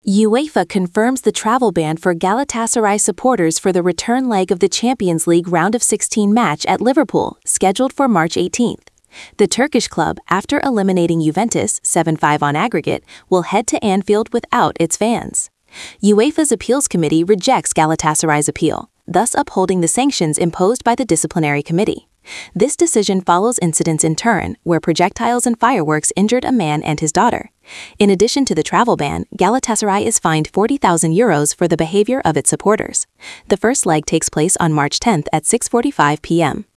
UEFA confirms the travel ban for Galatasaray supporters for the return leg of the Champions League round of 16 match at Liverpool, scheduled for March 18th. The Turkish club, after eliminating Juventus 7-5 on aggregate, will head to Anfield without its fans. UEFA's appeals committee rejects Galatasaray's appeal, thus upholding the sanctions imposed by the disciplinary committee. This decision follows incidents in Turin, where projectiles and fireworks injured a man and his daughter. In addition to the travel ban, Galatasaray is fined €40,000 for the behavior of its supporters. The first leg takes place on March 10th at 6:45 p.m.